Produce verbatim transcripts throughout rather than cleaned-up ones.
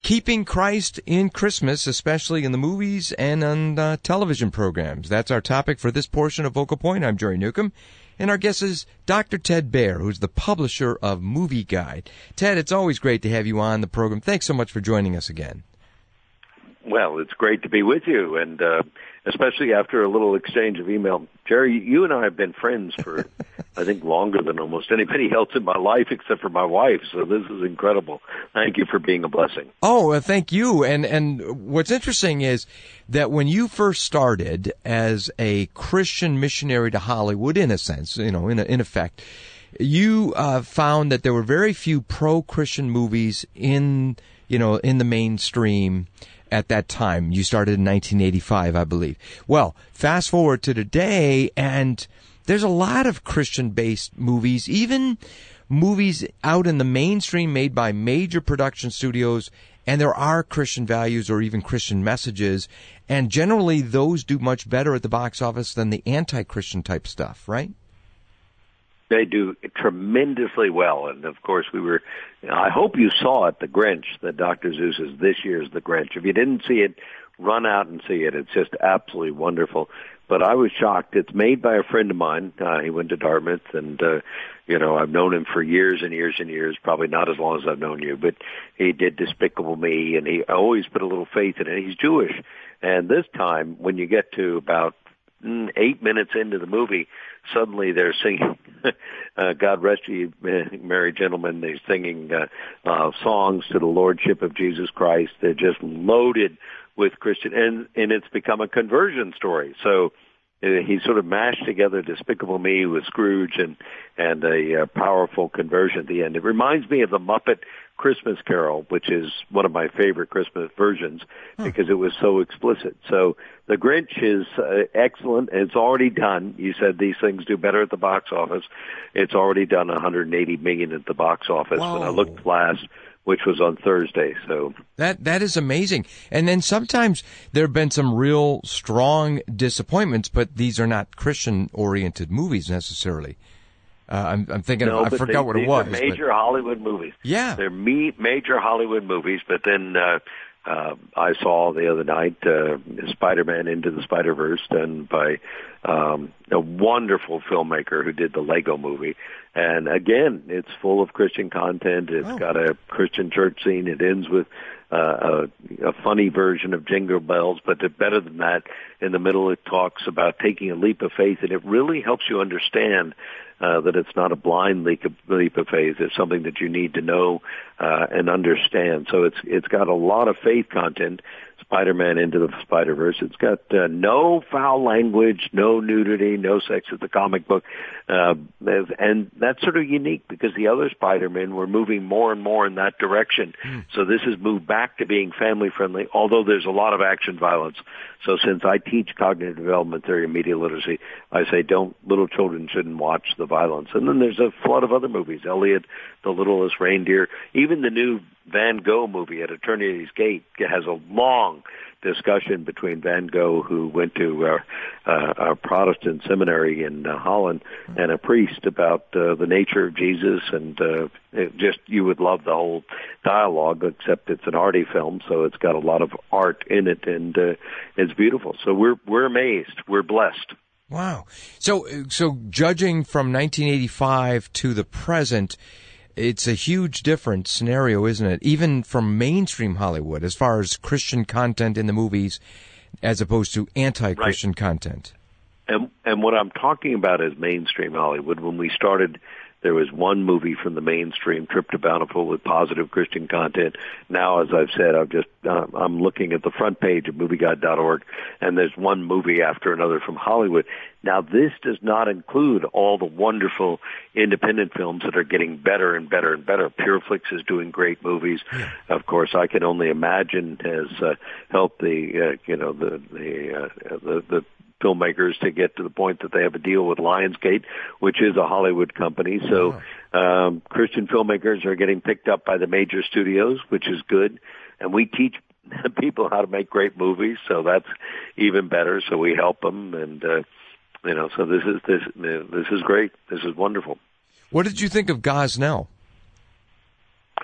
keeping Christ in Christmas, especially in the movies and on uh, television programs. That's our topic for this portion of Vocal Point. I'm Jerry Newcomb, and our guest is Doctor Ted Baehr, who's the publisher of Movie Guide. Ted, it's always great to have you on the program. Thanks so much for joining us again. Well, it's great to be with you, and uh, especially after a little exchange of email. Jerry, you and I have been friends for, I think, longer than almost anybody else in my life except for my wife, so this is incredible. Thank you for being a blessing. Oh, uh, thank you. And and what's interesting is that when you first started as a Christian missionary to Hollywood, in a sense, you know, in, a, in effect, you uh, found that there were very few pro-Christian movies in, you know, in the mainstream at that time. You started in nineteen eighty-five, I believe. Well, fast forward to today, and there's a lot of Christian-based movies, even movies out in the mainstream made by major production studios, and there are Christian values or even Christian messages, and generally those do much better at the box office than the anti-Christian type stuff, right? They do tremendously well, and of course we were, I hope you saw it, The Grinch, that Doctor Seuss is this year's The Grinch. If you didn't see it, run out and see it. It's just absolutely wonderful. But I was shocked. It's made by a friend of mine. Uh, he went to Dartmouth, and, uh, you know, I've known him for years and years and years, probably not as long as I've known you, but he did Despicable Me, and he always put a little faith in it. He's Jewish. And this time, when you get to about mm, eight minutes into the movie, suddenly they're singing, uh, God rest you, merry gentlemen. They're singing uh, uh, songs to the Lordship of Jesus Christ. They're just loaded with Christian, and, and it's become a conversion story. So uh, he sort of mashed together Despicable Me with Scrooge and, and a uh, powerful conversion at the end. It reminds me of the Muppet Christmas Carol, which is one of my favorite Christmas versions because it was so explicit. So The Grinch is uh, excellent. It's already done. You said these things do better at the box office. It's already done one hundred eighty million dollars at the box office. Whoa. When I looked last, which was on Thursday. So that that is amazing. And then sometimes there have been some real strong disappointments, but these are not Christian-oriented movies necessarily. Uh, I'm, I'm thinking, no, of, I forgot they, what it these was. Are major but... Hollywood movies. Yeah. They're me, major Hollywood movies, but then uh, uh, I saw the other night uh, Spider-Man Into the Spider-Verse, done by um, a wonderful filmmaker who did the Lego movie. And again, it's full of Christian content. It's oh. got a Christian church scene. It ends with uh, a, a funny version of Jingle Bells, but better than that, in the middle it talks about taking a leap of faith, and it really helps you understand Uh, that it's not a blind leap of, leap of faith. It's something that you need to know uh, and understand. So it's it's got a lot of faith content. Spider-Man Into the Spider-Verse. It's got uh, no foul language, no nudity, no sex at the comic book. Uh, and that's sort of unique because the other Spider-Men were moving more and more in that direction. Mm. So this has moved back to being family-friendly, although there's a lot of action violence. So since I teach cognitive development theory and media literacy, I say don't, little children shouldn't watch the violence. And then there's a flood of other movies, Elliot, The Littlest Reindeer, even the new Van Gogh movie at Eternity's Gate has a long discussion between Van Gogh, who went to uh, uh, a Protestant seminary in uh, Holland, and a priest about uh, the nature of Jesus, and uh, it just you would love the whole dialogue, except it's an arty film, so it's got a lot of art in it, and uh, it's beautiful. So we're we're amazed, we're blessed. Wow. So so judging from nineteen eighty-five to the present, it's a huge different scenario, isn't it? Even from mainstream Hollywood, as far as Christian content in the movies, as opposed to anti-Christian right. content. And and what I'm talking about is mainstream Hollywood. When we started, there was one movie from the mainstream, Trip to Bountiful, with positive Christian content. Now, as I've said, I've just uh, I'm looking at the front page of movie guide dot org, and there's one movie after another from Hollywood. Now, this does not include all the wonderful independent films that are getting better and better and better. Pureflix is doing great movies. Yeah. Of course, I Can Only Imagine has uh, helped the uh, you know the the, uh, the the filmmakers to get to the point that they have a deal with Lionsgate, which is a Hollywood company. So um, Christian filmmakers are getting picked up by the major studios, which is good. And we teach people how to make great movies, so that's even better. So we help them, and uh, you know, so this is this this is great. This is wonderful. What did you think of Gosnell?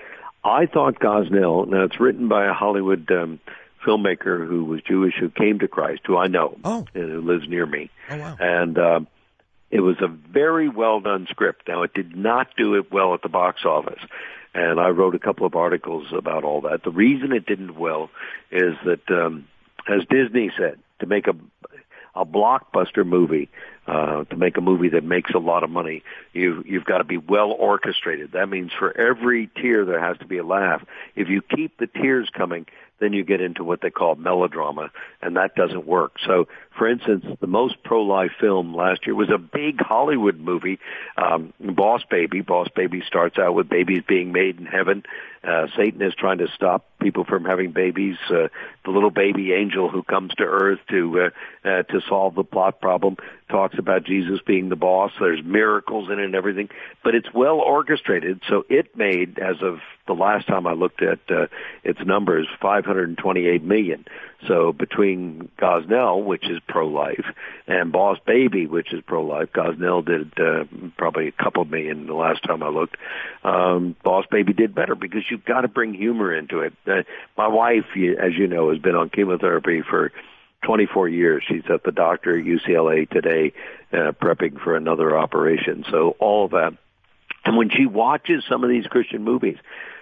I thought Gosnell, now it's written by a Hollywood um, filmmaker who was Jewish, who came to Christ, who I know, oh. and who lives near me. Oh, wow. And um, it was a very well-done script. Now, it did not do it well at the box office. And I wrote a couple of articles about all that. The reason it didn't well is that, um, as Disney said, to make a, a blockbuster movie, uh, to make a movie that makes a lot of money, you, you've got to be well orchestrated. That means for every tear there has to be a laugh. If you keep the tears coming, then you get into what they call melodrama, and that doesn't work. So, for instance, the most pro-life film last year was a big Hollywood movie, um, Boss Baby. Boss Baby starts out with babies being made in heaven. Uh, Satan is trying to stop people from having babies. Uh, the little baby angel who comes to earth to uh, uh, to solve the plot problem talks about Jesus being the boss. There's miracles in it and everything, but it's well orchestrated. So it made, as of the last time I looked at uh, its numbers, five hundred twenty-eight million. So between Gosnell, which is pro-life, and Boss Baby, which is pro-life, Gosnell did uh, probably a couple million the last time I looked. Um, Boss Baby did better because you've got to bring humor into it. Uh, my wife, as you know, has been on chemotherapy for twenty-four years. She's at the doctor at U C L A today, uh, prepping for another operation. So all of that. And when she watches some of these Christian movies,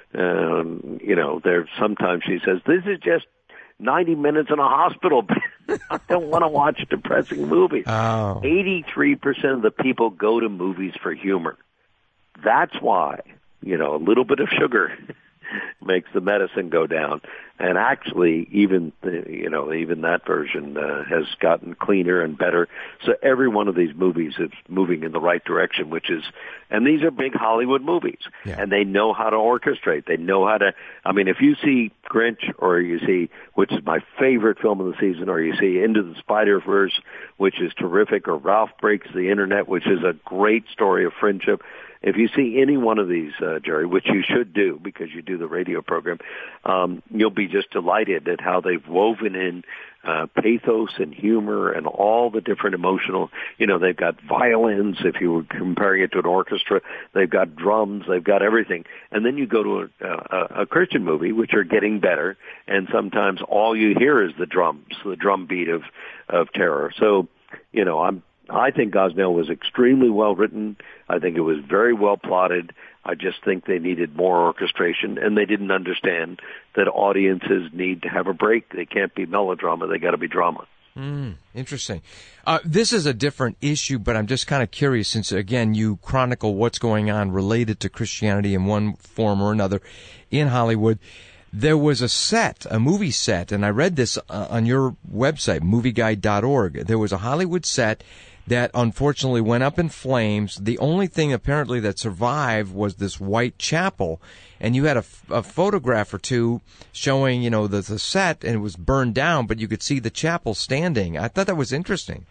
um, you know, there sometimes she says, "This is just ninety minutes in a hospital bed. I don't want to watch depressing movies." Oh. eighty-three percent of the people go to movies for humor. That's why, you know, a little bit of sugar makes the medicine go down. And actually, even, you know, even that version uh, has gotten cleaner and better. So every one of these movies is moving in the right direction, which is, and these are big Hollywood movies. Yeah. And they know how to orchestrate. They know how to, I mean, if you see Grinch, or you see, which is my favorite film of the season, or you see Into the Spider-Verse, which is terrific, or Ralph Breaks the Internet, which is a great story of friendship. If you see any one of these, uh, Jerry, which you should do because you do the radio program, um, you'll be just delighted at how they've woven in uh, pathos and humor and all the different emotional, you know, they've got violins, if you were comparing it to an orchestra, they've got drums, they've got everything. And then you go to a, a, a Christian movie, which are getting better, and sometimes all you hear is the drums, the drum beat of, of terror. So, you know, I'm, I think Gosnell was extremely well written. I think it was very well plotted. I just think they needed more orchestration, and they didn't understand that audiences need to have a break. They can't be melodrama. They got to be drama. Mm, interesting. Uh, this is a different issue, but I'm just kind of curious since, again, you chronicle what's going on related to Christianity in one form or another in Hollywood. There was a set, a movie set, and I read this uh, on your website, movie guide dot org. There was a Hollywood set that unfortunately went up in flames. The only thing apparently that survived was this white chapel, and you had a, a photograph or two showing, you know, the, the set, and it was burned down, but you could see the chapel standing. I thought that was interesting.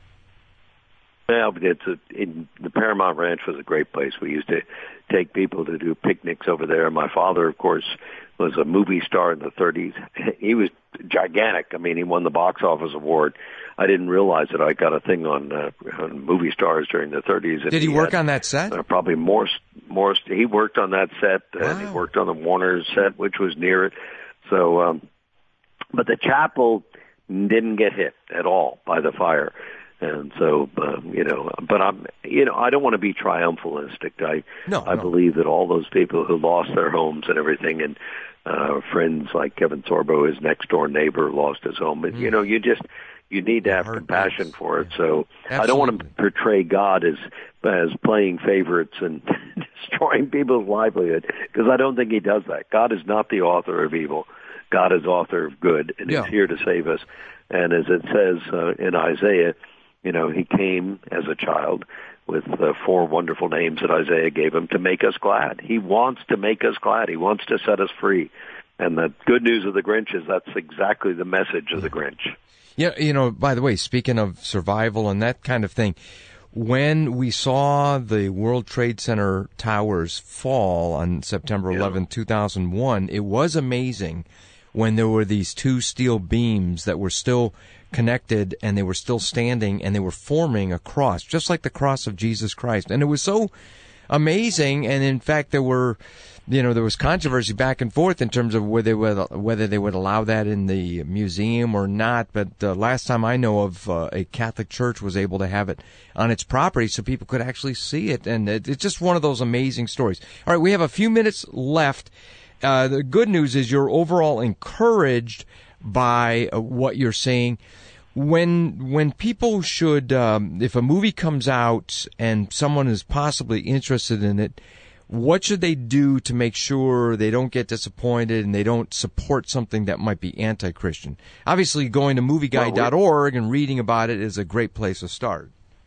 Well, it's a, in, the Paramount Ranch was a great place. We used to take people to do picnics over there. My father, of course, was a movie star in the thirties. He was gigantic. I mean, he won the box office award. I didn't realize that I got a thing on, uh, on movie stars during the thirties. Did he, he work had, on that set? Uh, probably more, more. He worked on that set, wow. And he worked on the Warner set, which was near it. So, um, but the chapel didn't get hit at all by the fire. And so, um, you know, but I'm, you know, I don't want to be triumphalistic. I, no, I no. believe that all those people who lost their homes and everything, and uh, friends like Kevin Sorbo, his next door neighbor, lost his home. But, mm. you know, you just, you need to have Hard compassion days. for it. Yeah. So Absolutely. I don't want to portray God as, as playing favorites and destroying people's livelihood, because I don't think he does that. God is not the author of evil. God is author of good, and yeah. he's here to save us. And as it says uh, in Isaiah, you know, he came as a child with uh, four wonderful names that Isaiah gave him to make us glad. He wants to make us glad. He wants to set us free. And the good news of the Grinch is that's exactly the message of the Grinch. Yeah, you know, by the way, speaking of survival and that kind of thing, when we saw the World Trade Center towers fall on September eleventh, two thousand one, it was amazing when there were these two steel beams that were still connected and they were still standing and they were forming a cross, just like the cross of Jesus Christ. And it was so amazing. And in fact, there were, you know, there was controversy back and forth in terms of whether they would, whether they would allow that in the museum or not. But the last time I know of, uh, a Catholic church was able to have it on its property so people could actually see it. And it, it's just one of those amazing stories. All right, we have a few minutes left. Uh, the good news is you're overall encouraged by uh, what you're seeing. When when people should, um, if a movie comes out and someone is possibly interested in it, what should they do to make sure they don't get disappointed and they don't support something that might be anti-Christian? Obviously, going to movie guide dot org and reading about it is a great place to start.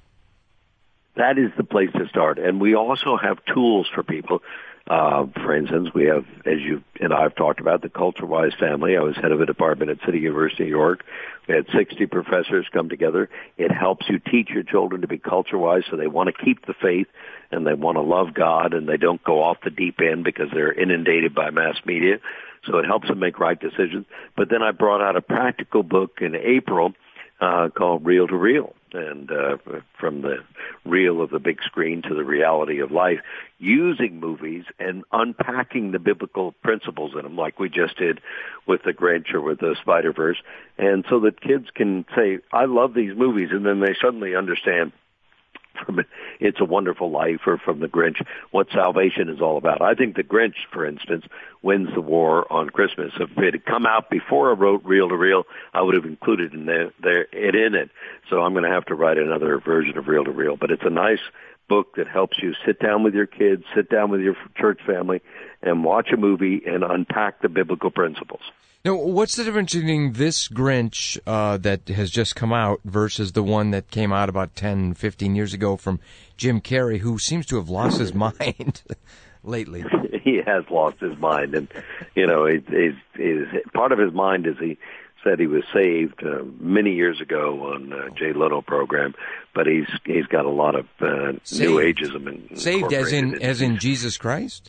That is the place to start. And we also have tools for people. Uh, for instance, we have, as you and I have talked about, the Culture-Wise family. I was head of a department at City University of New York. We had sixty professors come together. It helps you teach your children to be culture-wise so they want to keep the faith and they want to love God and they don't go off the deep end because they're inundated by mass media. So it helps them make right decisions. But then I brought out a practical book in April uh, called Reel to Reel. And uh, from the real of the big screen to the reality of life, using movies and unpacking the biblical principles in them, like we just did with The Grinch or with the Spider-Verse, and so that kids can say, I love these movies, and then they suddenly understand from It's a Wonderful Life or from The Grinch what salvation is all about. I think The Grinch, for instance, wins the war on Christmas. If it had come out before I wrote Reel to Reel, I would have included in there, there it in it. So I'm going to have to write another version of Reel to Reel. But it's a nice book that helps you sit down with your kids, sit down with your church family, and watch a movie and unpack the biblical principles. Now, what's the difference between this Grinch uh, that has just come out versus the one that came out about ten, fifteen years ago from Jim Carrey, who seems to have lost his mind lately? He has lost his mind. And, you know, it, it, it, part of his mind is he said he was saved uh, many years ago on uh, Jay Leno program, but he's he's got a lot of uh, New Ageism. In, saved as in, as in Jesus Christ?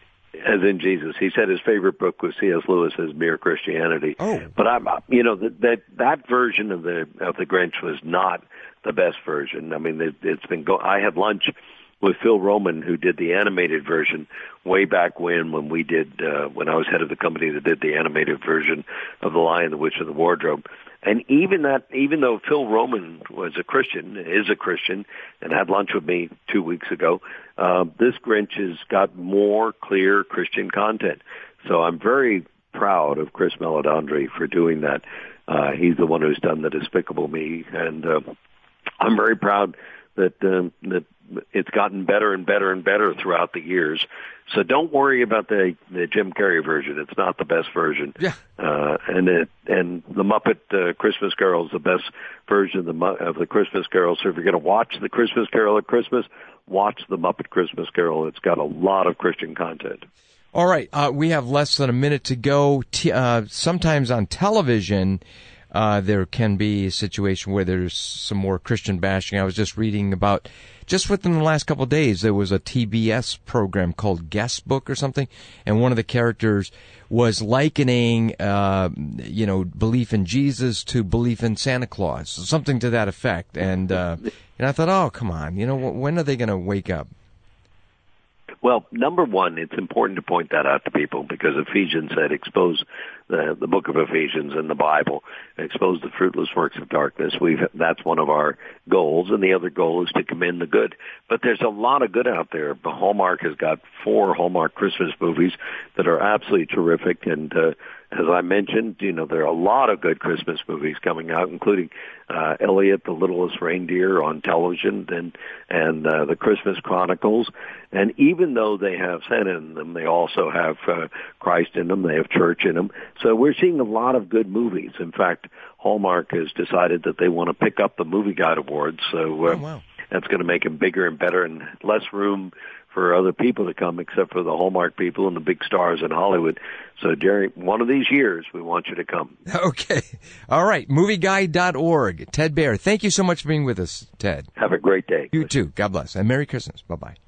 As in Jesus. He said his favorite book was C S Lewis's Mere Christianity. Oh. But I'm, you know, that, that that version of the of the Grinch was not the best version. I mean, it, it's been go. I had lunch with Phil Roman, who did the animated version way back when, when we did, uh, when I was head of the company that did the animated version of The Lion, the Witch, and the Wardrobe. And even that, even though Phil Roman was a Christian, is a Christian, and had lunch with me two weeks ago, uh, this Grinch has got more clear Christian content. So I'm very proud of Chris Meledandri for doing that. Uh, he's the one who's done The Despicable Me, and uh, I'm very proud that uh, that it's gotten better and better and better throughout the years. So don't worry about the, the Jim Carrey version. It's not the best version. Yeah. Uh, and it, and the Muppet uh, Christmas Carol is the best version of the, of the Christmas Carol. So if you're going to watch the Christmas Carol at Christmas, watch the Muppet Christmas Carol. It's got a lot of Christian content. All right. Uh, we have less than a minute to go. T- uh, sometimes on television, Uh, there can be a situation where there's some more Christian bashing. I was just reading about, just within the last couple of days, there was a T B S program called Guest Book or something, and one of the characters was likening, uh, you know, belief in Jesus to belief in Santa Claus, something to that effect. And, uh, and I thought, oh, come on, you know, when are they going to wake up? Well, number one, it's important to point that out to people because Ephesians said expose the, the book of Ephesians in the Bible, expose the fruitless works of darkness. We've, that's one of our goals, and the other goal is to commend the good. But there's a lot of good out there. Hallmark has got four Hallmark Christmas movies that are absolutely terrific, and uh, as I mentioned, you know, there are a lot of good Christmas movies coming out, including uh, Elliot, the Littlest Reindeer on television, and and uh, the Christmas Chronicles. And even though they have Santa in them, they also have uh, Christ in them. They have church in them. So we're seeing a lot of good movies. In fact, Hallmark has decided that they want to pick up the Movie Guide Awards. So uh, oh, wow. That's going to make them bigger and better and less room for other people to come except for the Hallmark people and the big stars in Hollywood. So, Jerry, one of these years, we want you to come. Okay. All right. movie guide dot org. Ted Baehr, thank you so much for being with us, Ted. Have a great day. You too. God bless. And Merry Christmas. Bye-bye.